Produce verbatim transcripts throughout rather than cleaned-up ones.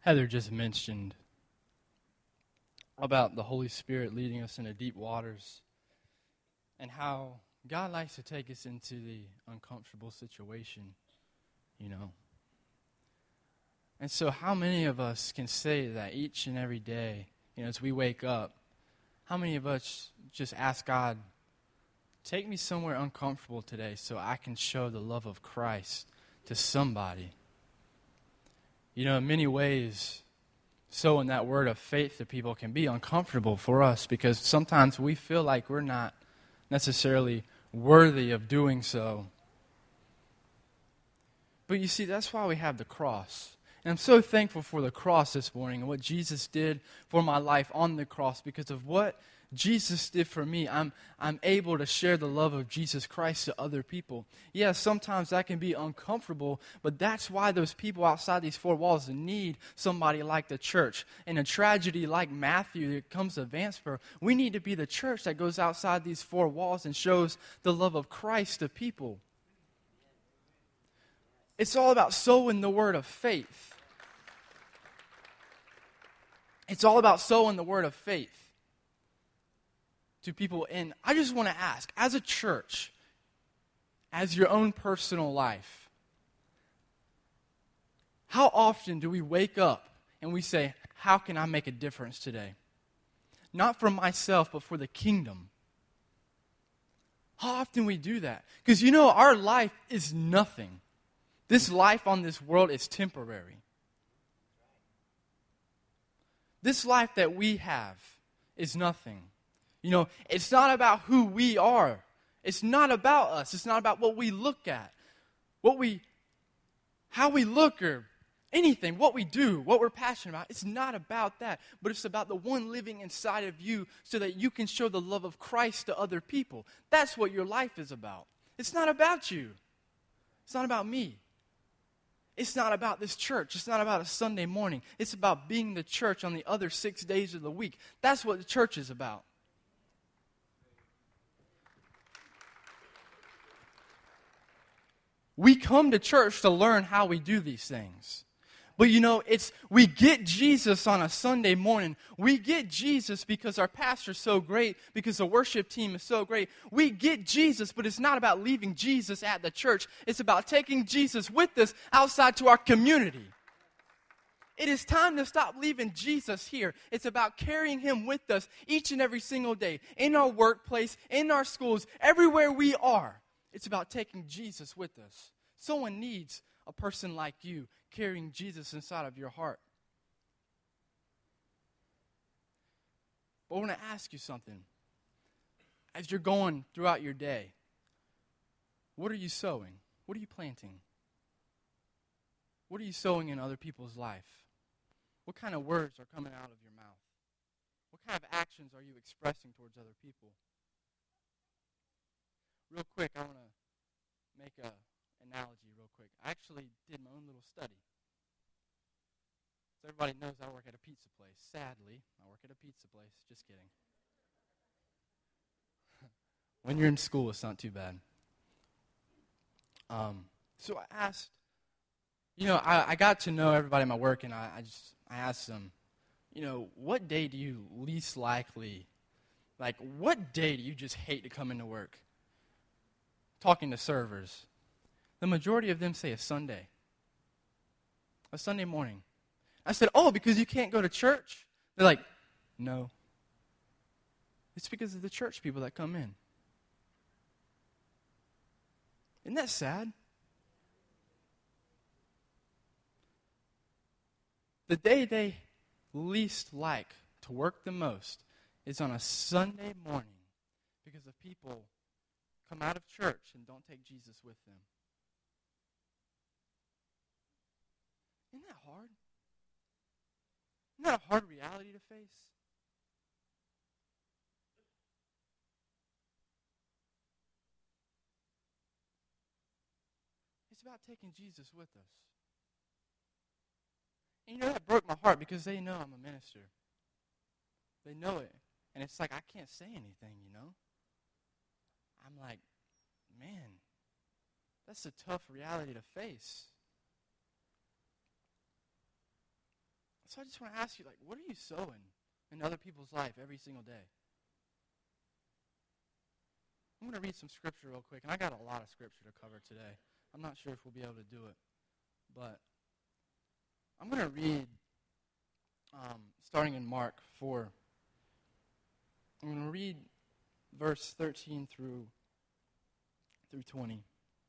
Heather just mentioned about the Holy Spirit leading us into deep waters and how God likes to take us into the uncomfortable situation, you know. And so how many of us can say that each and every day, you know, as we wake up, how many of us just ask God, take me somewhere uncomfortable today so I can show the love of Christ to somebody? You know, in many ways, sowing that word of faith to people can be uncomfortable for us because sometimes we feel like we're not necessarily worthy of doing so. But you see, that's why we have the cross. And I'm so thankful for the cross this morning and what Jesus did for my life on the cross. Because of what Jesus did for me, I'm I'm able to share the love of Jesus Christ to other people. Yes, sometimes that can be uncomfortable, but that's why those people outside these four walls need somebody like the church. In a tragedy like Matthew that comes to Vanceboro, we need to be the church that goes outside these four walls and shows the love of Christ to people. It's all about sowing the word of faith. It's all about sowing the word of faith to people. And I just want to ask, as a church, as your own personal life, how often do we wake up and we say, how can I make a difference today? Not for myself, but for the kingdom. How often we do that? Because you know, our life is nothing. This life on this world is temporary. This life that we have is nothing. You know, it's not about who we are. It's not about us. It's not about what we look at, what we, how we look or anything, what we do, what we're passionate about. It's not about that, but it's about the one living inside of you so that you can show the love of Christ to other people. That's what your life is about. It's not about you. It's not about me. It's not about this church. It's not about a Sunday morning. It's about being the church on the other six days of the week. That's what the church is about. We come to church to learn how we do these things. But you know, it's we get Jesus on a Sunday morning. We get Jesus because our pastor's so great, because the worship team is so great. We get Jesus, but it's not about leaving Jesus at the church. It's about taking Jesus with us outside to our community. It is time to stop leaving Jesus here. It's about carrying him with us each and every single day, in our workplace, in our schools, everywhere we are. It's about taking Jesus with us. Someone needs a person like you carrying Jesus inside of your heart. But I want to ask you something. As you're going throughout your day, what are you sowing? What are you planting? What are you sowing in other people's life? What kind of words are coming out of your mouth? What kind of actions are you expressing towards other people? Real quick, I want to make a analogy real quick. I actually did my own little study. So everybody knows I work at a pizza place. Sadly, I work at a pizza place. Just kidding. When you're in school, it's not too bad. Um, so I asked, you know, I, I got to know everybody at my work, and I, I just I asked them, you know, what day do you least likely, like, what day do you just hate to come into work? Talking to servers. The majority of them say a Sunday. A Sunday morning. I said, oh, because you can't go to church? They're like, no. It's because of the church people that come in. Isn't that sad? The day they least like to work the most is on a Sunday morning because the people come out of church and don't take Jesus with them. Isn't that hard? Isn't that a hard reality to face? It's about taking Jesus with us. And you know, that broke my heart because they know I'm a minister. They know it. And it's like, I can't say anything, you know? I'm like, man, that's a tough reality to face. So I just want to ask you, like, what are you sowing in other people's life every single day? I'm going to read some scripture real quick, and I got a lot of scripture to cover today. I'm not sure if we'll be able to do it, but I'm going to read, um, starting in Mark four. I'm going to read verse thirteen through through twenty.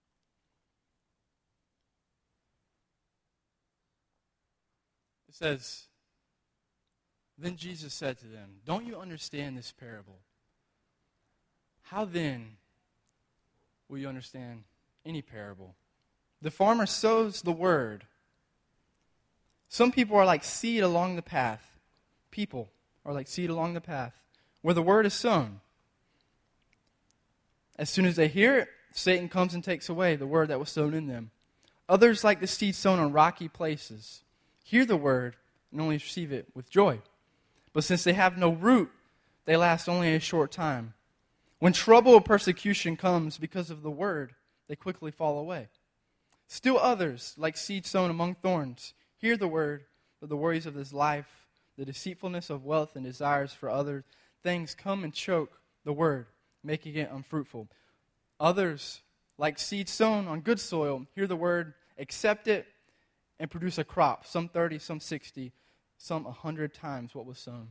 It says, "Then Jesus said to them, 'Don't you understand this parable? How then will you understand any parable? The farmer sows the word. Some people are like seed along the path. People are like seed along the path, where the word is sown. As soon as they hear it, Satan comes and takes away the word that was sown in them. Others, like the seed sown on rocky places, hear the word and only receive it with joy. But since they have no root, they last only a short time. When trouble or persecution comes because of the word, they quickly fall away. Still others, like seed sown among thorns, hear the word, but the worries of this life, the deceitfulness of wealth and desires for other things come and choke the word, making it unfruitful. Others, like seed sown on good soil, hear the word, accept it, and produce a crop, some thirty, some sixty, some a hundred times what was sown.'"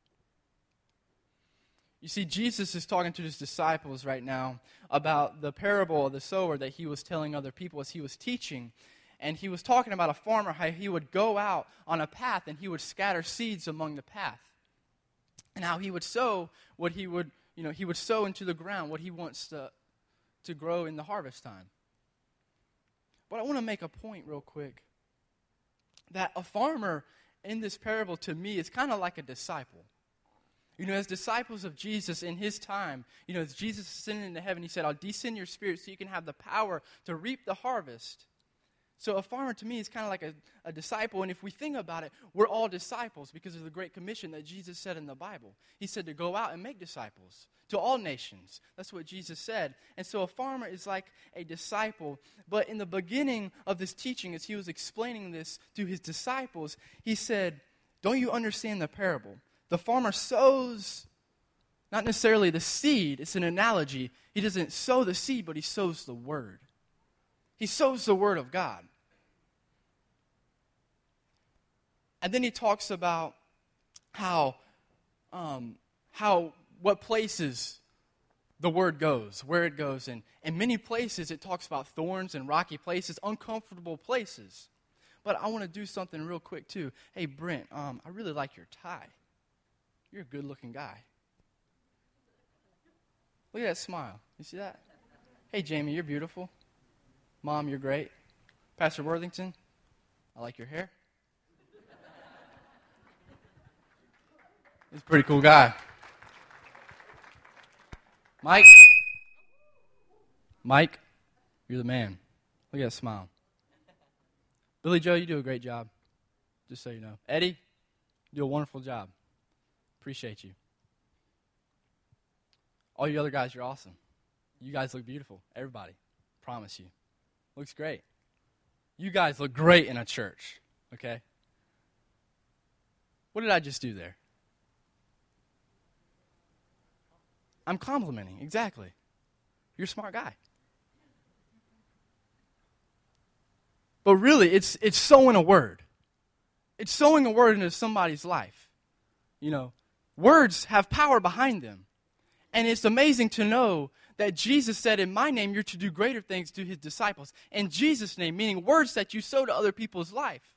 You see, Jesus is talking to his disciples right now about the parable of the sower that he was telling other people as he was teaching. And he was talking about a farmer, how he would go out on a path and he would scatter seeds among the path. And how he would sow what he would, you know, he would sow into the ground what he wants to, to grow in the harvest time. But I want to make a point real quick. That a farmer in this parable to me is kind of like a disciple. You know, as disciples of Jesus in his time, you know, as Jesus ascended into heaven, he said, "I'll descend your spirit so you can have the power to reap the harvest." So a farmer to me is kind of like a, a disciple. And if we think about it, we're all disciples because of the Great Commission that Jesus said in the Bible. He said to go out and make disciples to all nations. That's what Jesus said. And so a farmer is like a disciple. But in the beginning of this teaching, as he was explaining this to his disciples, he said, "Don't you understand the parable? The farmer sows not necessarily the seed. It's an analogy. He doesn't sow the seed, but he sows the word. He sows the word of God." And then he talks about how, um, how what places the word goes, where it goes. And in many places it talks about thorns and rocky places, uncomfortable places. But I want to do something real quick too. Hey, Brent, um, I really like your tie. You're a good-looking guy. Look at that smile. You see that? Hey, Jamie, you're beautiful. Mom, you're great. Pastor Worthington, I like your hair. He's a pretty cool guy. Mike. Mike, you're the man. Look at that smile. Billy Joe, you do a great job. Just so you know. Eddie, you do a wonderful job. Appreciate you. All you other guys, you're awesome. You guys look beautiful. Everybody. Promise you. Looks great. You guys look great in a church. Okay? What did I just do there? I'm complimenting. Exactly. You're a smart guy. But really, it's it's sowing a word. It's sowing a word into somebody's life. You know, words have power behind them. And it's amazing to know that Jesus said, "In my name, you're to do greater things to his disciples." In Jesus' name, meaning words that you sow to other people's life.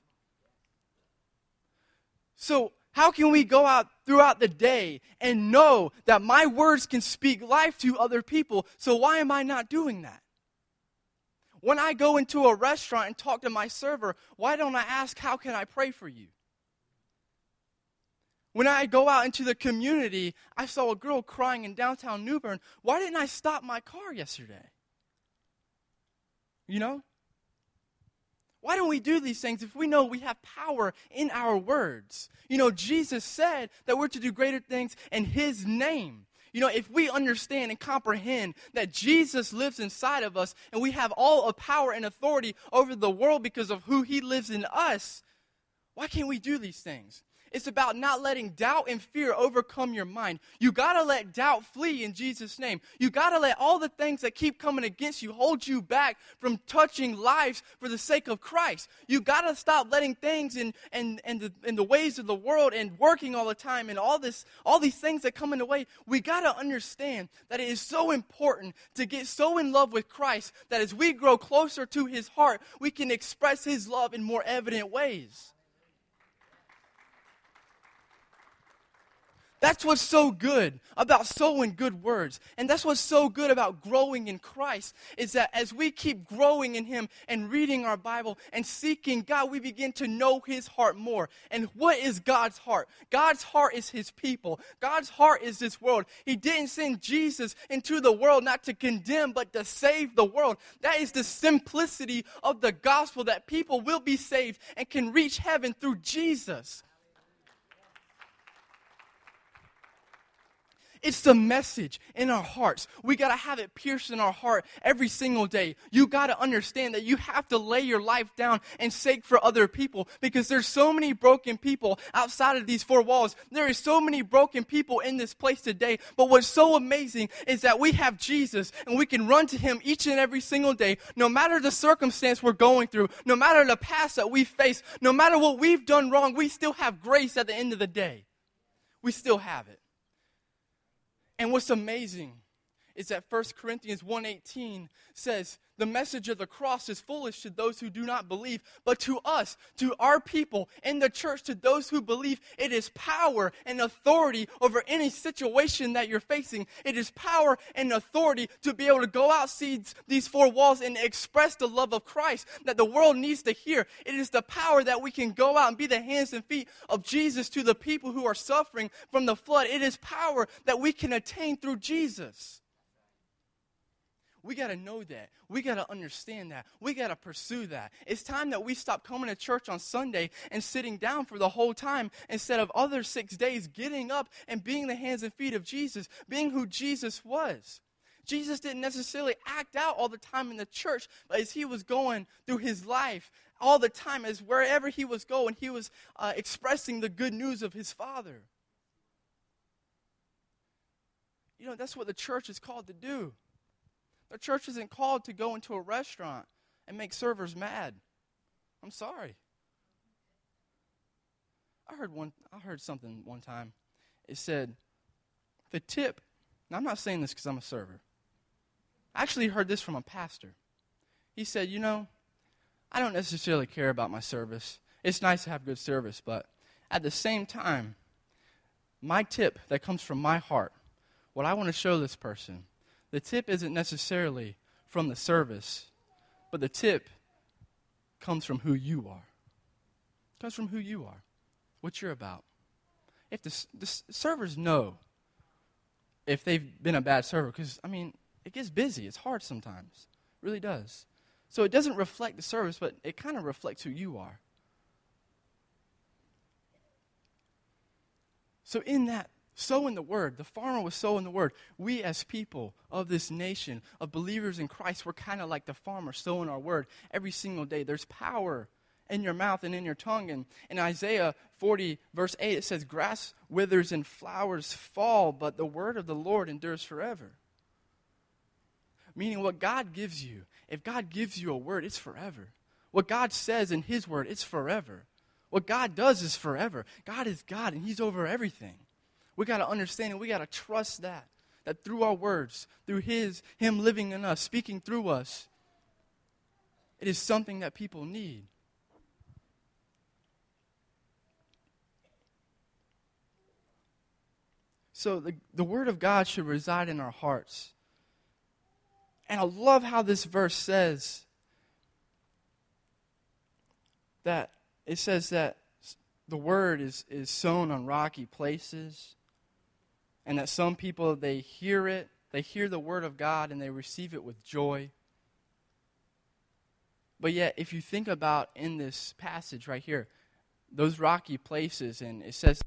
So how can we go out throughout the day and know that my words can speak life to other people? So why am I not doing that? When I go into a restaurant and talk to my server, why don't I ask, "How can I pray for you?" When I go out into the community, I saw a girl crying in downtown New Bern. Why didn't I stop my car yesterday? You know? Why don't we do these things if we know we have power in our words? You know, Jesus said that we're to do greater things in his name. You know, if we understand and comprehend that Jesus lives inside of us and we have all of power and authority over the world because of who he lives in us, Why can't we do these things? It's about not letting doubt and fear overcome your mind. You got to let doubt flee in Jesus' name. You got to let all the things that keep coming against you hold you back from touching lives for the sake of Christ. You got to stop letting things in, in, in, the, in the ways of the world and working all the time and all this, all these things that come in the way. We got to understand that it is so important to get so in love with Christ that as we grow closer to his heart, we can express his love in more evident ways. That's what's so good about sowing good words. And that's what's so good about growing in Christ, is that as we keep growing in him and reading our Bible and seeking God, we begin to know his heart more. And what is God's heart? God's heart is his people. God's heart is this world. He didn't send Jesus into the world not to condemn, but to save the world. That is the simplicity of the gospel, that people will be saved and can reach heaven through Jesus. It's the message in our hearts. We got to have it pierced in our heart every single day. You got to understand that you have to lay your life down and sake for other people, because there's so many broken people outside of these four walls. There is so many broken people in this place today. But what's so amazing is that we have Jesus, and we can run to him each and every single day, no matter the circumstance we're going through, no matter the past that we face, no matter what we've done wrong, we still have grace at the end of the day. We still have it. And what's amazing is that First Corinthians one eighteen says, the message of the cross is foolish to those who do not believe, but to us, to our people in the church, to those who believe, it is power and authority over any situation that you're facing. It is power and authority to be able to go outside these four walls and express the love of Christ that the world needs to hear. It is the power that we can go out and be the hands and feet of Jesus to the people who are suffering from the flood. It is power that we can attain through Jesus. We got to know that. We got to understand that. We got to pursue that. It's time that we stop coming to church on Sunday and sitting down for the whole time instead of other six days getting up and being the hands and feet of Jesus, being who Jesus was. Jesus didn't necessarily act out all the time in the church, but as he was going through his life all the time, as wherever he was going, he was uh, expressing the good news of his Father. You know, that's what the church is called to do. The church isn't called to go into a restaurant and make servers mad. I'm sorry. I heard one. I heard something one time. It said, the tip. Now, I'm not saying this because I'm a server. I actually heard this from a pastor. He said, you know, I don't necessarily care about my service. It's nice to have good service, but at the same time, my tip that comes from my heart, what I want to show this person, the tip isn't necessarily from the service, but the tip comes from who you are. It comes from who you are, what you're about. If the, the servers know if they've been a bad server, because, I mean, it gets busy. It's hard sometimes. It really does. So it doesn't reflect the service, but it kind of reflects who you are. So in that, sowing the word. The farmer was sowing the word. We as people of this nation, of believers in Christ, we're kind of like the farmer sowing our word every single day. There's power in your mouth and in your tongue. And in Isaiah forty, verse eight, it says, grass withers and flowers fall, but the word of the Lord endures forever. Meaning what God gives you, if God gives you a word, it's forever. What God says in his word, it's forever. What God does is forever. God is God, and he's over everything. We got to understand and we got to trust that. That through our words, through his, him living in us, speaking through us, it is something that people need. So the, the word of God should reside in our hearts. And I love how this verse says that it says that the word is, is sown on rocky places. And that some people, they hear it, they hear the word of God, and they receive it with joy. But yet, if you think about in this passage right here, those rocky places, and it says,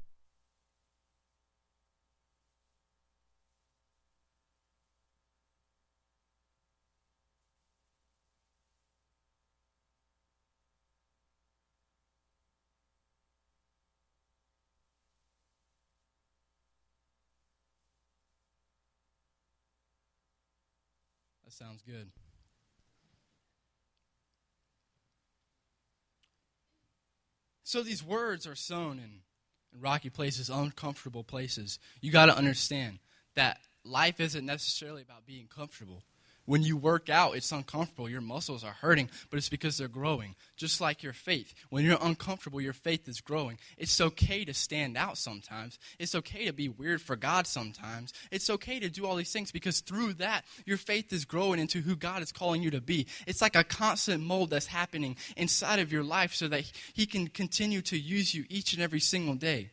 That sounds good. So these words are sown in, in rocky places, uncomfortable places. You got to understand that life isn't necessarily about being comfortable. When you work out, it's uncomfortable. Your muscles are hurting, but it's because they're growing. Just like your faith. When you're uncomfortable, your faith is growing. It's okay to stand out sometimes. It's okay to be weird for God sometimes. It's okay to do all these things because through that, your faith is growing into who God is calling you to be. It's like a constant mold that's happening inside of your life so that He can continue to use you each and every single day.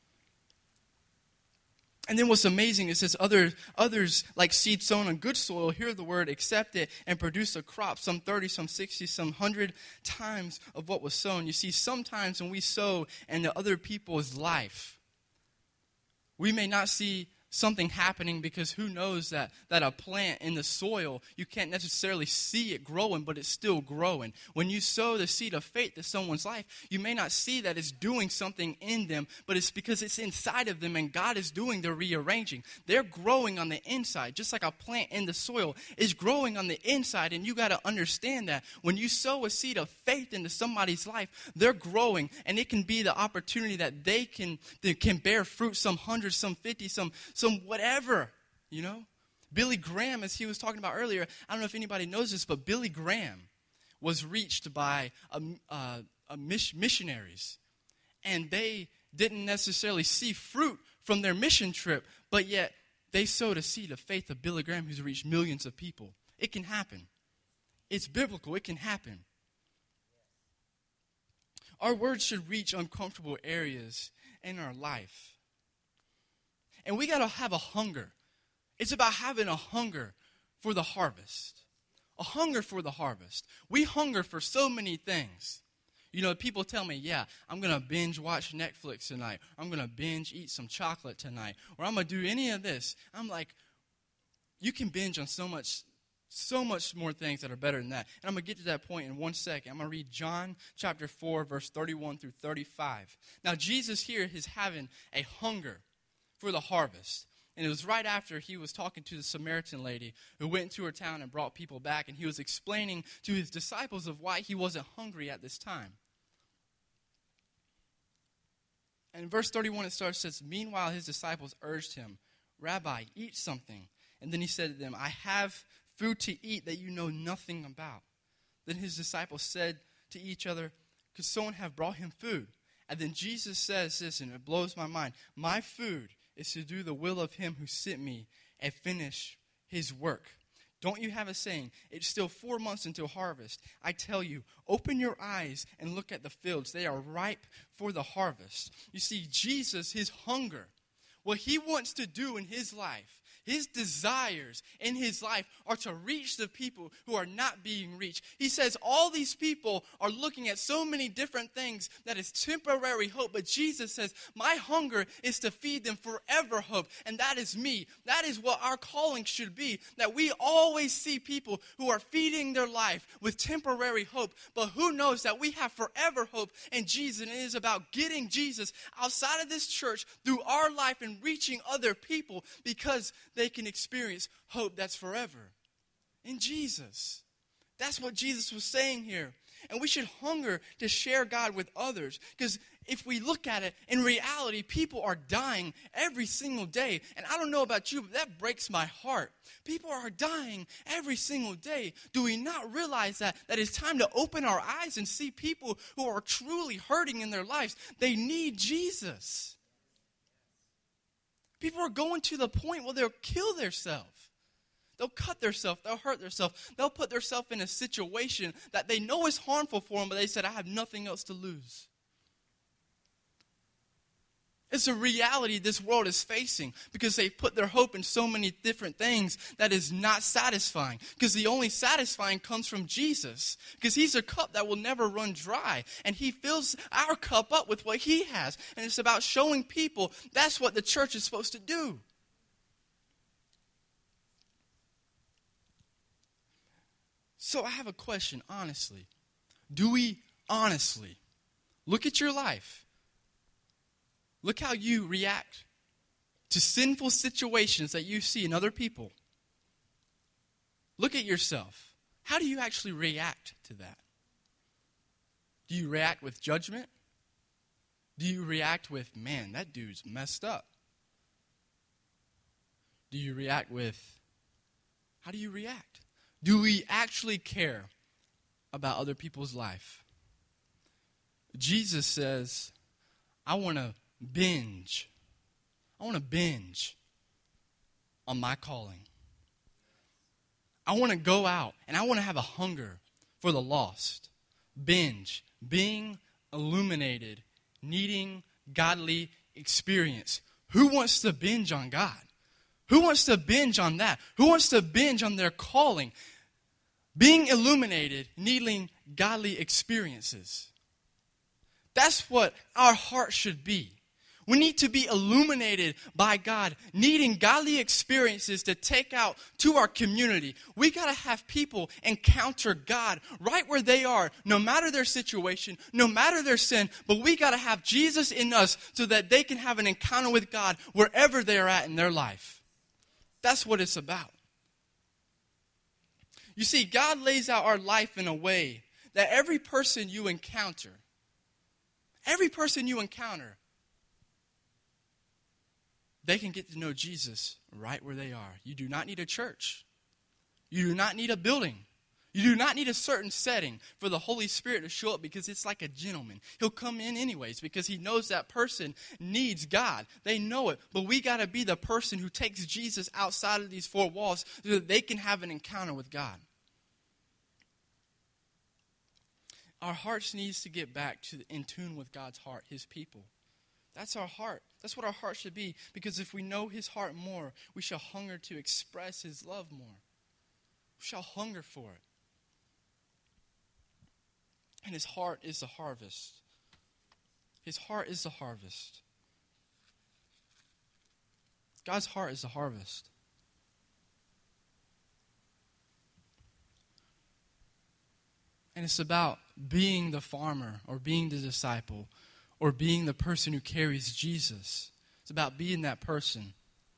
And then what's amazing is this other, others, like seed sown on good soil, hear the word, accept it, and produce a crop, some thirty, some sixty, some one hundred times of what was sown. You see, sometimes when we sow into other people's life, we may not see something happening because who knows that, that a plant in the soil, you can't necessarily see it growing, but it's still growing. When you sow the seed of faith to someone's life, you may not see that it's doing something in them, but it's because it's inside of them and God is doing the rearranging. They're growing on the inside, just like a plant in the soil is growing on the inside, and you got to understand that. When you sow a seed of faith into somebody's life, they're growing, and it can be the opportunity that they can, they can bear fruit, some hundred, some fifty, some Some whatever, you know. Billy Graham, as he was talking about earlier, I don't know if anybody knows this, but Billy Graham was reached by a, uh, a miss- missionaries. And they didn't necessarily see fruit from their mission trip, but yet they sowed a seed of faith of Billy Graham who's reached millions of people. It can happen. It's biblical. It can happen. Our words should reach uncomfortable areas in our life. And we got to have a hunger. It's about having a hunger for the harvest. A hunger for the harvest. We hunger for so many things. You know, people tell me, yeah, I'm going to binge watch Netflix tonight. I'm going to binge eat some chocolate tonight. Or I'm going to do any of this. I'm like, you can binge on so much, so much more things that are better than that. And I'm going to get to that point in one second. I'm going to read John chapter four, verse thirty-one through thirty-five. Now, Jesus here is having a hunger for the harvest. And it was right after he was talking to the Samaritan lady who went into her town and brought people back. And he was explaining to his disciples of why he wasn't hungry at this time. And in verse thirty-one it starts, says, meanwhile his disciples urged him, Rabbi, eat something. And then he said to them, I have food to eat that you know nothing about. Then his disciples said to each other, could someone have brought him food? And then Jesus says this, and it blows my mind. My food is to do the will of him who sent me and finish his work. Don't you have a saying, it's still four months until harvest. I tell you, open your eyes and look at the fields. They are ripe for the harvest. You see, Jesus, his hunger, what he wants to do in his life, his desires in his life are to reach the people who are not being reached. He says all these people are looking at so many different things that is temporary hope. But Jesus says, my hunger is to feed them forever hope. And that is me. That is what our calling should be. That we always see people who are feeding their life with temporary hope. But who knows that we have forever hope in Jesus. And it is about getting Jesus outside of this church through our life and reaching other people because they can experience hope that's forever in Jesus. That's what Jesus was saying here. And we should hunger to share God with others. Because if we look at it, in reality, people are dying every single day. And I don't know about you, but that breaks my heart. People are dying every single day. Do we not realize that? That it's time to open our eyes and see people who are truly hurting in their lives. They need Jesus. People are going to the point where they'll kill themselves. They'll cut themselves. They'll hurt themselves. They'll put themselves in a situation that they know is harmful for them, but they said, I have nothing else to lose. It's a reality this world is facing because they put their hope in so many different things that is not satisfying. Because the only satisfying comes from Jesus. Because he's a cup that will never run dry. And he fills our cup up with what he has. And it's about showing people that's what the church is supposed to do. So I have a question, honestly. Do we honestly look at your life? Look how you react to sinful situations that you see in other people. Look at yourself. How do you actually react to that? Do you react with judgment? Do you react with, man, that dude's messed up? Do you react with, how do you react? Do we actually care about other people's life? Jesus says, I want to binge. I want to binge on my calling. I want to go out and I want to have a hunger for the lost. Binge. Being illuminated. Needing godly experience. Who wants to binge on God? Who wants to binge on that? Who wants to binge on their calling? Being illuminated, needing godly experiences. That's what our heart should be. We need to be illuminated by God, needing godly experiences to take out to our community. We got to have people encounter God right where they are, no matter their situation, no matter their sin. But we got to have Jesus in us so that they can have an encounter with God wherever they are at in their life. That's what it's about. You see, God lays out our life in a way that every person you encounter, every person you encounter, they can get to know Jesus right where they are. You do not need a church. You do not need a building. You do not need a certain setting for the Holy Spirit to show up, because it's like a gentleman. He'll come in anyways because he knows that person needs God. They know it. But we got to be the person who takes Jesus outside of these four walls so that they can have an encounter with God. Our hearts needs to get back to in tune with God's heart, his people. That's our heart. That's what our heart should be. Because if we know his heart more, we shall hunger to express his love more. We shall hunger for it. And his heart is the harvest. His heart is the harvest. God's heart is the harvest. And it's about being the farmer or being the disciple or being the person who carries Jesus. It's about being that person.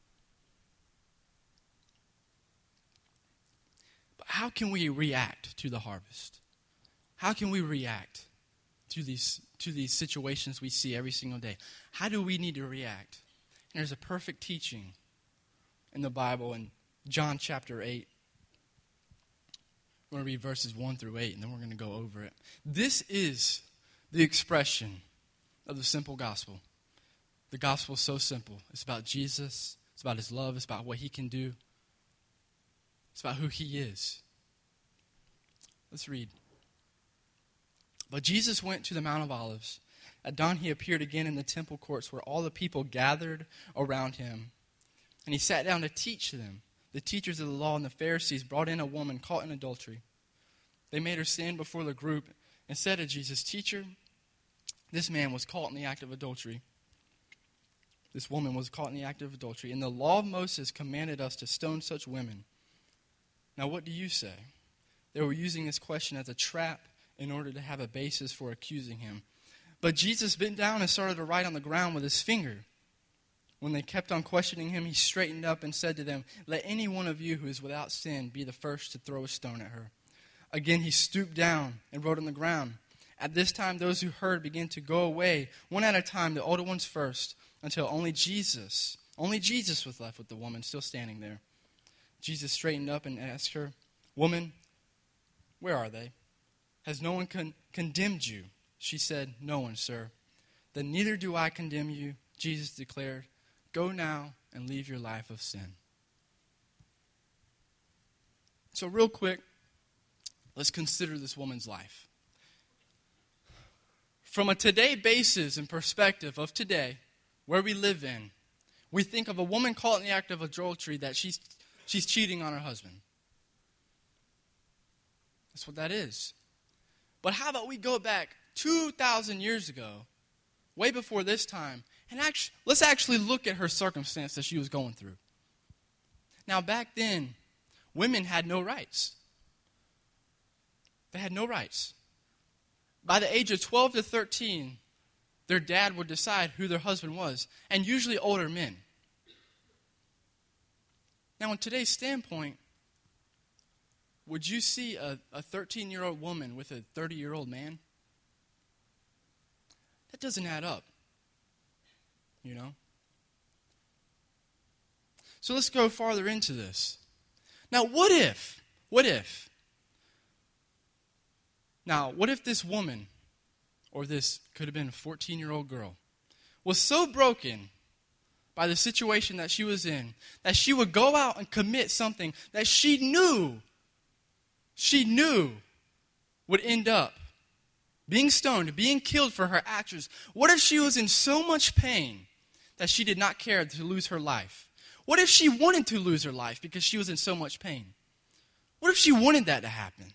But how can we react to the harvest? How can we react to these, to these situations we see every single day? How do we need to react? And there's a perfect teaching in the Bible in John chapter eight. We're going to read verses one through eight, and then we're going to go over it. This is the expression of the simple gospel. The gospel is so simple. It's about Jesus. It's about his love. It's about what he can do. It's about who he is. Let's read. But Jesus went to the Mount of Olives. At dawn he appeared again in the temple courts where all the people gathered around him. And he sat down to teach them. The teachers of the law and the Pharisees brought in a woman caught in adultery. They made her stand before the group and said to Jesus, "Teacher, this man was caught in the act of adultery. This woman was caught in the act of adultery. And the law of Moses commanded us to stone such women. Now what do you say?" They were using this question as a trap in order to have a basis for accusing him. But Jesus bent down and started to write on the ground with his finger. When they kept on questioning him, he straightened up and said to them, "Let any one of you who is without sin be the first to throw a stone at her." Again he stooped down and wrote on the ground. At this time those who heard began to go away, one at a time, the older ones first, until only Jesus, only Jesus was left with the woman still standing there. Jesus straightened up and asked her, "Woman, where are they? Has no one con- condemned you?" She said, "No one, sir." "Then neither do I condemn you," Jesus declared. "Go now and leave your life of sin." So real quick, let's consider this woman's life. From a today basis and perspective of today, where we live in, we think of a woman caught in the act of adultery that she's, she's cheating on her husband. That's what that is. But how about we go back two thousand years ago, way before this time, and actually, let's actually look at her circumstance that she was going through. Now, back then, women had no rights. They had no rights. By the age of twelve to thirteen, their dad would decide who their husband was, and usually older men. Now, in today's standpoint, would you see a, a thirteen-year-old woman with a thirty-year-old man? That doesn't add up, you know? So let's go farther into this. Now, what if, what if, now, what if this woman, or this could have been a fourteen-year-old girl, was so broken by the situation that she was in that she would go out and commit something that she knew, she knew would end up being stoned, being killed for her actions? What if she was in so much pain that she did not care to lose her life? What if she wanted to lose her life because she was in so much pain? What if she wanted that to happen?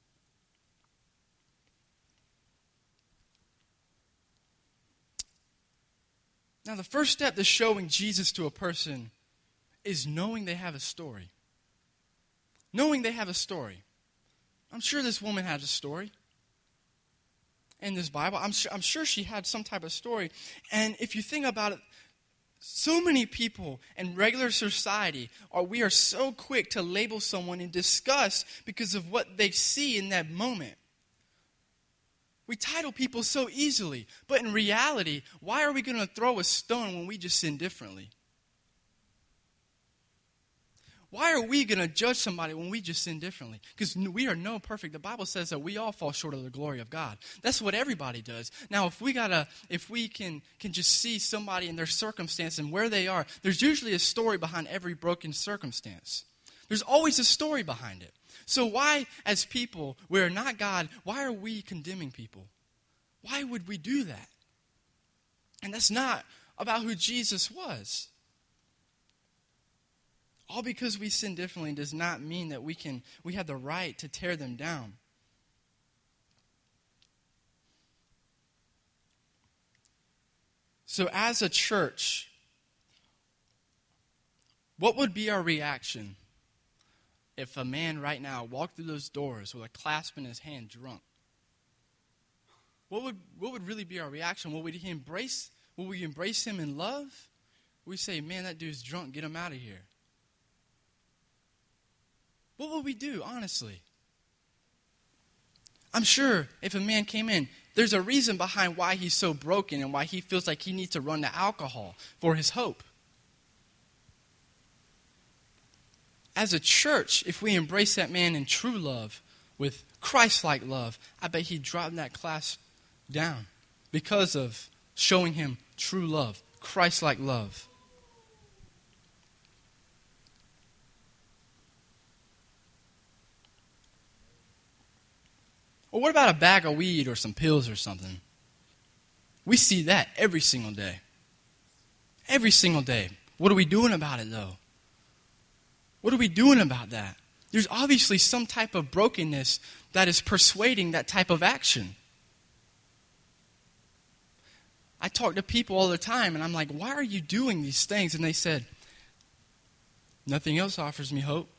Now, the first step to showing Jesus to a person is knowing they have a story. Knowing they have a story. I'm sure this woman has a story in this Bible. I'm sure, I'm sure she had some type of story. And if you think about it, so many people in regular society, are we are so quick to label someone in disgust because of what they see in that moment. We title people so easily, but in reality, why are we going to throw a stone when we just sin differently? Why are we going to judge somebody when we just sin differently? Because we are no perfect. The Bible says that we all fall short of the glory of God. That's what everybody does. Now, if we gotta, if we can can just see somebody in their circumstance and where they are, there's usually a story behind every broken circumstance. There's always a story behind it. So why, as people, we are not God, why are we condemning people? Why would we do that? And that's not about who Jesus was. All because we sin differently does not mean that we can we have the right to tear them down. So as a church, what would be our reaction if a man right now walked through those doors with a clasp in his hand, drunk? What would what would really be our reaction? Will we embrace? Will we embrace him in love? We say, "Man, that dude's drunk. Get him out of here." What would we do, honestly? I'm sure if a man came in, there's a reason behind why he's so broken and why he feels like he needs to run to alcohol for his hope. As a church, if we embrace that man in true love, with Christ-like love, I bet he'd drop that clasp down because of showing him true love, Christ-like love. Or what about a bag of weed or some pills or something? We see that every single day. Every single day. What are we doing about it, though? What are we doing about that? There's obviously some type of brokenness that is persuading that type of action. I talk to people all the time, and I'm like, why are you doing these things? And they said, nothing else offers me hope.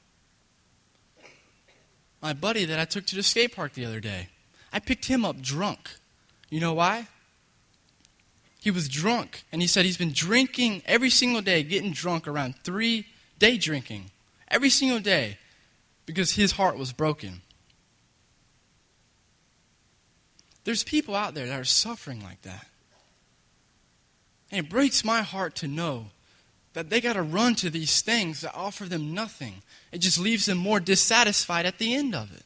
My buddy that I took to the skate park the other day, I picked him up drunk. You know why? He was drunk, and he said he's been drinking every single day, getting drunk around three, day drinking, every single day, because his heart was broken. There's people out there that are suffering like that. And it breaks my heart to know that they got to run to these things that offer them nothing. It just leaves them more dissatisfied at the end of it.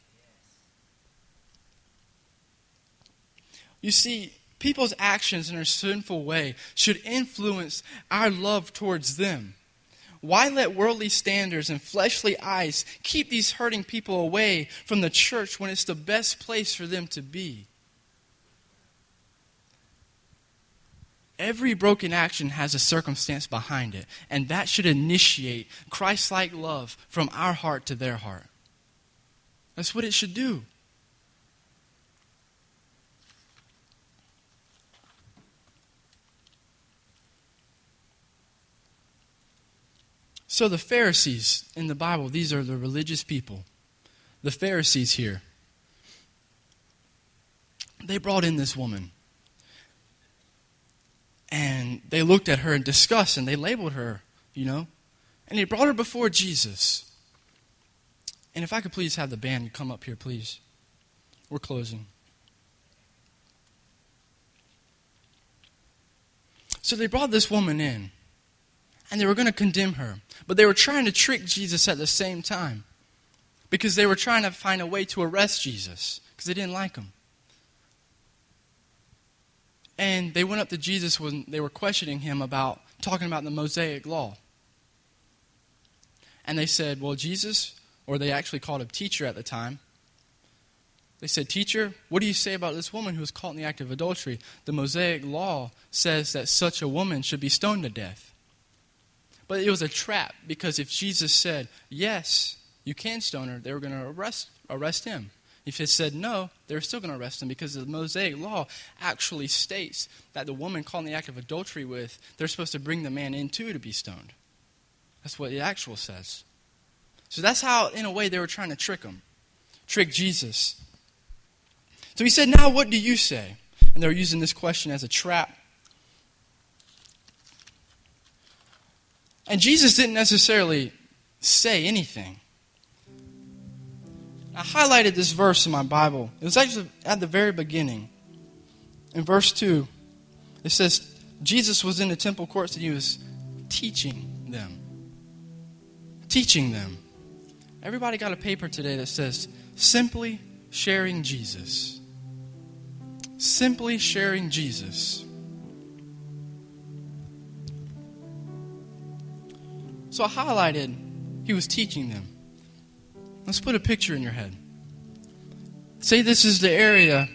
You see, people's actions in a sinful way should influence our love towards them. Why let worldly standards and fleshly eyes keep these hurting people away from the church when it's the best place for them to be? Every broken action has a circumstance behind it, and that should initiate Christ-like love from our heart to their heart. That's what it should do. So the Pharisees in the Bible, these are the religious people. The Pharisees here, they brought in this woman. And they looked at her in disgust, and they labeled her, you know. And they brought her before Jesus. And if I could please have the band come up here, please. We're closing. So they brought this woman in, and they were going to condemn her. But they were trying to trick Jesus at the same time, because they were trying to find a way to arrest Jesus, because they didn't like him. And they went up to Jesus when they were questioning him about talking about the Mosaic law. And they said, well, Jesus, or they actually called him teacher at the time. They said, teacher, what do you say about this woman who was caught in the act of adultery? The Mosaic law says that such a woman should be stoned to death. But it was a trap, because if Jesus said, yes, you can stone her, they were going to arrest, arrest him. If it said no, they were still going to arrest him, because the Mosaic law actually states that the woman caught in the act of adultery with, they're supposed to bring the man in too to be stoned. That's what the actual says. So that's how, in a way, they were trying to trick him, trick Jesus. So he said, now what do you say? And they were using this question as a trap. And Jesus didn't necessarily say anything. I highlighted this verse in my Bible. It was actually at the very beginning. In verse two, it says, Jesus was in the temple courts and he was teaching them. Teaching them. Everybody got a paper today that says, simply sharing Jesus. Simply sharing Jesus. So I highlighted, he was teaching them. Let's put a picture in your head. Say this is the area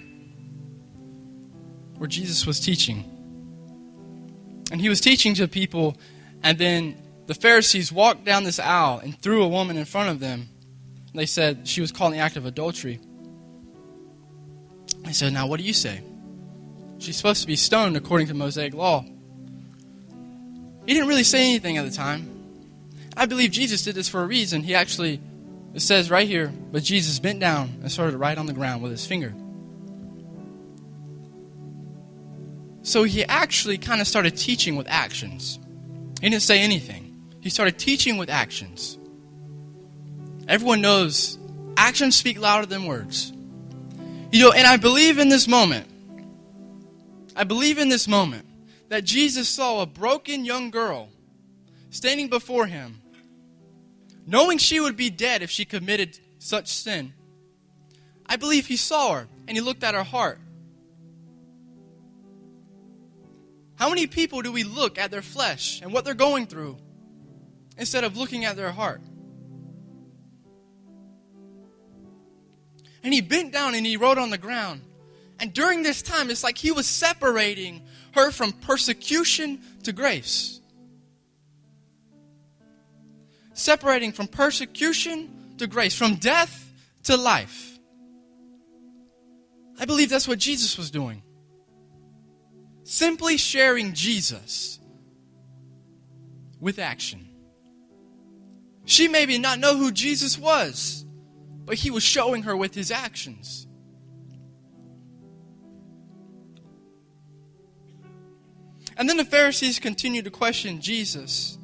where Jesus was teaching. And he was teaching to people, and then the Pharisees walked down this aisle and threw a woman in front of them. They said she was caught in the act of adultery. They said, now what do you say? She's supposed to be stoned according to Mosaic law. He didn't really say anything at the time. I believe Jesus did this for a reason. He actually, it says right here, but Jesus bent down and started to write on the ground with his finger. So he actually kind of started teaching with actions. He didn't say anything. He started teaching with actions. Everyone knows actions speak louder than words. You know, and I believe in this moment, I believe in this moment that Jesus saw a broken young girl standing before him, knowing she would be dead if she committed such sin. I believe he saw her and he looked at her heart. How many people do we look at their flesh and what they're going through instead of looking at their heart? And he bent down and he wrote on the ground. And during this time, it's like he was separating her from persecution to grace. Separating from persecution to grace, from death to life. I believe that's what Jesus was doing. Simply sharing Jesus with action. She maybe not know who Jesus was, but he was showing her with his actions. And then the Pharisees continued to question Jesus.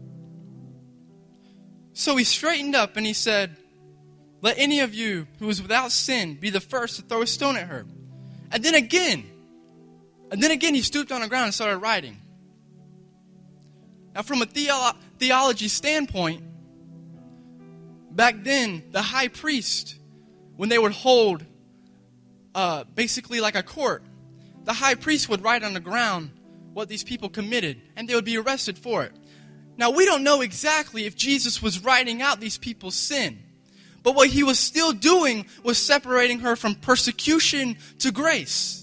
So he straightened up and he said, let any of you who is without sin be the first to throw a stone at her. And then again, and then again he stooped on the ground and started writing. Now from a theo- theology standpoint, back then, the high priest, when they would hold uh, basically like a court, the high priest would write on the ground what these people committed, and they would be arrested for it. Now, we don't know exactly if Jesus was writing out these people's sin, but what he was still doing was separating her from persecution to grace.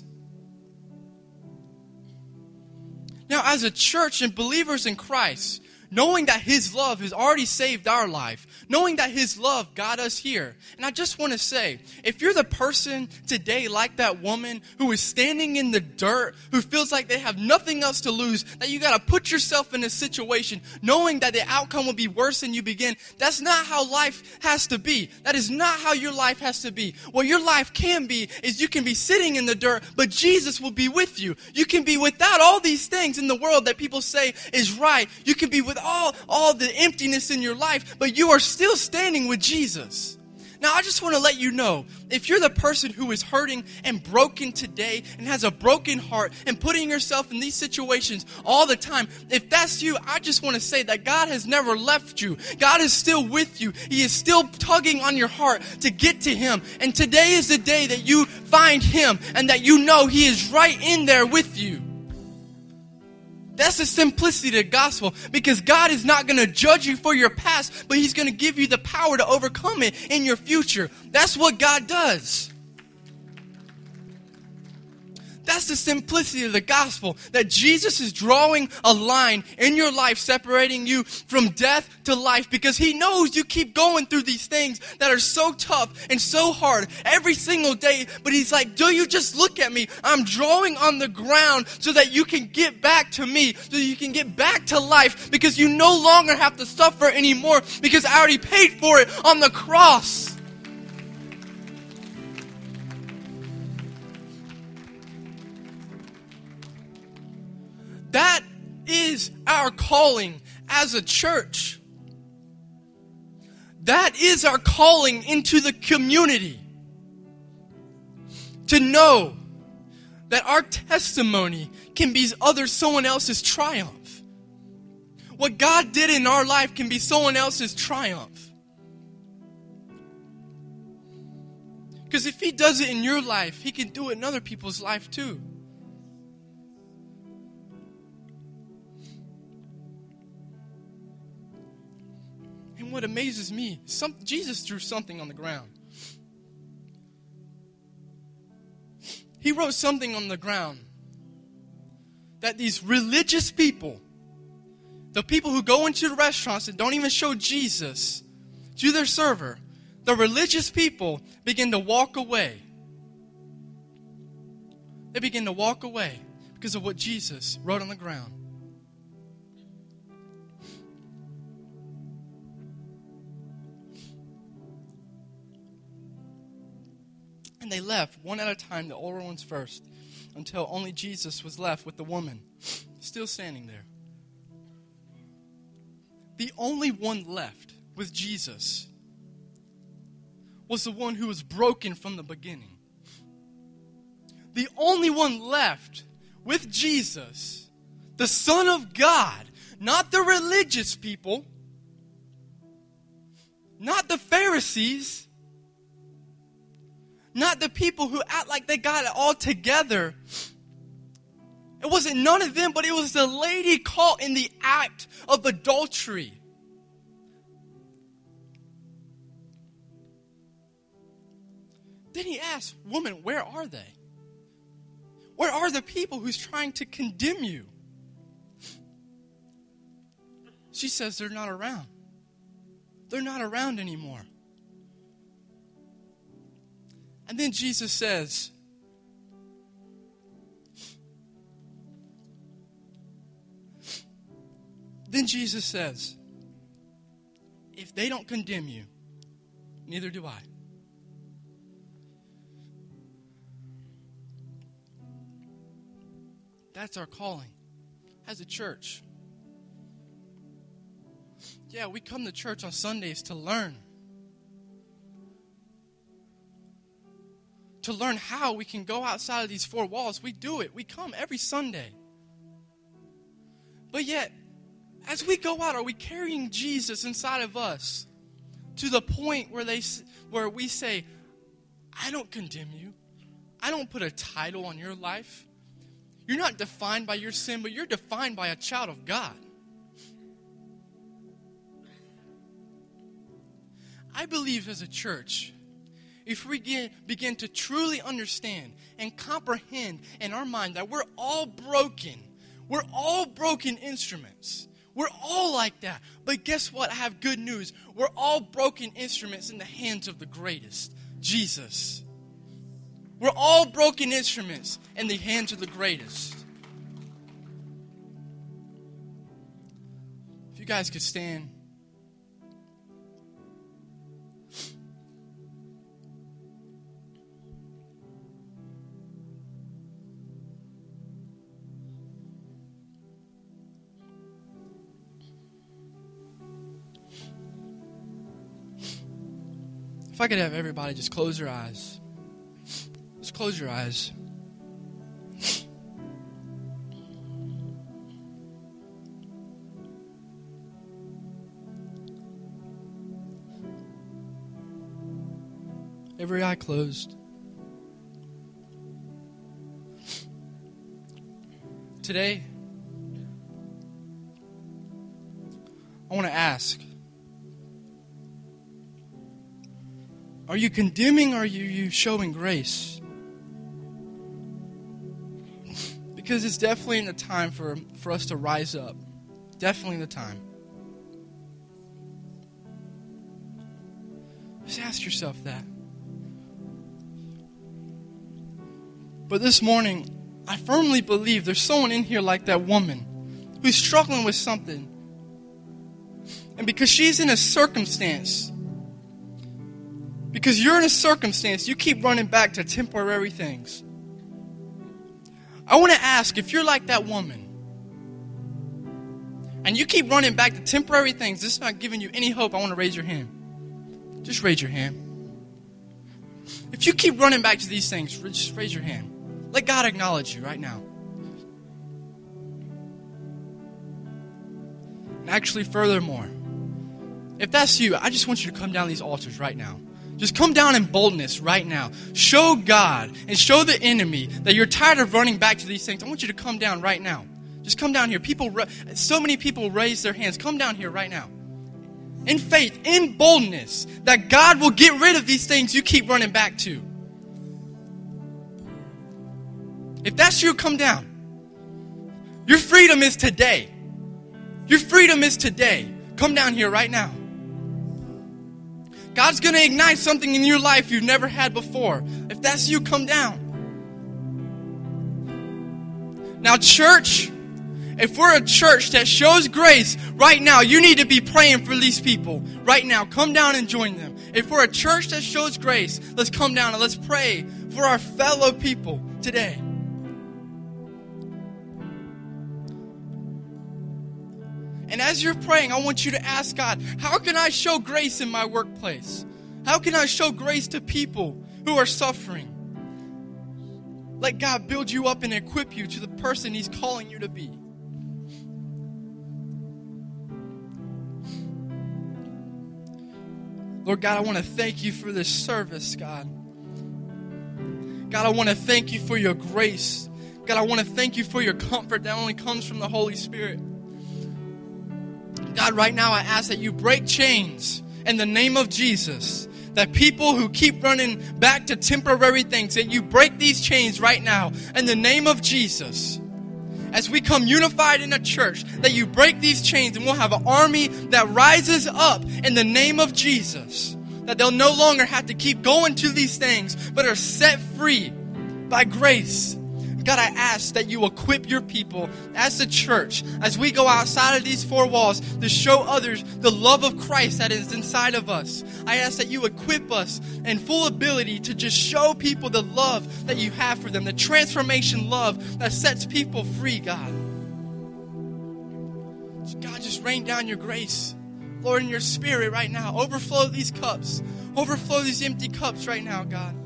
Now, as a church and believers in Christ, knowing that his love has already saved our life, knowing that his love got us here. And I just want to say, if you're the person today like that woman who is standing in the dirt, who feels like they have nothing else to lose, that you got to put yourself in a situation knowing that the outcome will be worse than you begin, that's not how life has to be. That is not how your life has to be. What your life can be is you can be sitting in the dirt, but Jesus will be with you. You can be without all these things in the world that people say is right. You can be with with all, all the emptiness in your life, but you are still standing with Jesus. Now, I just want to let you know, if you're the person who is hurting and broken today and has a broken heart and putting yourself in these situations all the time, if that's you, I just want to say that God has never left you. God is still with you. He is still tugging on your heart to get to Him. And today is the day that you find Him and that you know He is right in there with you. That's the simplicity of the gospel, because God is not going to judge you for your past, but He's going to give you the power to overcome it in your future. That's what God does. That's the simplicity of the gospel, that Jesus is drawing a line in your life separating you from death to life, because He knows you keep going through these things that are so tough and so hard every single day. But He's like, do you just look at me? I'm drawing on the ground so that you can get back to me, so you can get back to life, because you no longer have to suffer anymore, because I already paid for it on the cross. That is our calling as a church. That is our calling into the community. To know that our testimony can be other someone else's triumph. What God did in our life can be someone else's triumph. Because if He does it in your life, He can do it in other people's life too. And what amazes me, some, Jesus drew something on the ground. He wrote something on the ground that these religious people, the people who go into the restaurants and don't even show Jesus to their server, the religious people begin to walk away. They begin to walk away because of what Jesus wrote on the ground. And they left, one at a time, the older ones first, until only Jesus was left with the woman, still standing there. The only one left with Jesus was the one who was broken from the beginning. The only one left with Jesus, the Son of God, not the religious people, not the Pharisees, not the people who act like they got it all together. It wasn't none of them, but it was the lady caught in the act of adultery. Then He asked, woman, where are they? Where are the people who's trying to condemn you? She says they're not around. They're not around anymore. And then Jesus says, then Jesus says, if they don't condemn you, neither do I. That's our calling as a church. Yeah, we come to church on Sundays to learn. To learn how we can go outside of these four walls. We do it. We come every Sunday. But yet, as we go out, are we carrying Jesus inside of us to the point where they, where we say, I don't condemn you. I don't put a title on your life. You're not defined by your sin, but you're defined by a child of God. I believe as a church, if we get, begin to truly understand and comprehend in our mind that we're all broken, we're all broken instruments. We're all like that. But guess what? I have good news. We're all broken instruments in the hands of the greatest, Jesus. We're all broken instruments in the hands of the greatest. If you guys could stand. If I could have everybody just close their eyes. Just close your eyes. Every eye closed. Today, I want to ask, are you condemning or are you, you showing grace? Because it's definitely in the time for, for us to rise up. Definitely the time. Just ask yourself that. But this morning, I firmly believe there's someone in here like that woman who's struggling with something. And because she's in a circumstance, because you're in a circumstance, you keep running back to temporary things. I want to ask, if you're like that woman, and you keep running back to temporary things, this is not giving you any hope, I want to raise your hand. Just raise your hand. If you keep running back to these things, just raise your hand. Let God acknowledge you right now. And actually, furthermore, if that's you, I just want you to come down these altars right now. Just come down in boldness right now. Show God and show the enemy that you're tired of running back to these things. I want you to come down right now. Just come down here. People, so many people raise their hands. Come down here right now. In faith, in boldness, that God will get rid of these things you keep running back to. If that's you, come down. Your freedom is today. Your freedom is today. Come down here right now. God's going to ignite something in your life you've never had before. If that's you, come down. Now, church, if we're a church that shows grace right now, you need to be praying for these people right now. Come down and join them. If we're a church that shows grace, let's come down and let's pray for our fellow people today. And as you're praying, I want you to ask God, how can I show grace in my workplace? How can I show grace to people who are suffering? Let God build you up and equip you to the person He's calling you to be. Lord God, I want to thank you for this service, God. God, I want to thank you for your grace. God, I want to thank you for your comfort that only comes from the Holy Spirit. God, right now I ask that you break chains in the name of Jesus. That people who keep running back to temporary things, that you break these chains right now in the name of Jesus. As we come unified in a church, that you break these chains and we'll have an army that rises up in the name of Jesus. That they'll no longer have to keep going to these things, but are set free by grace. God, I ask that you equip your people as a church, as we go outside of these four walls to show others the love of Christ that is inside of us. I ask that you equip us in full ability to just show people the love that you have for them, the transformation love that sets people free, God. God, just rain down your grace, Lord, in your spirit right now. Overflow these cups. Overflow these empty cups right now, God.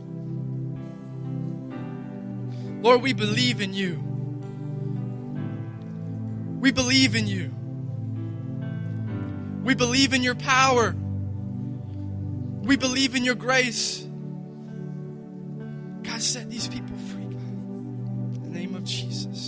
Lord, we believe in you. We believe in you. We believe in your power. We believe in your grace. God, set these people free, God. In the name of Jesus.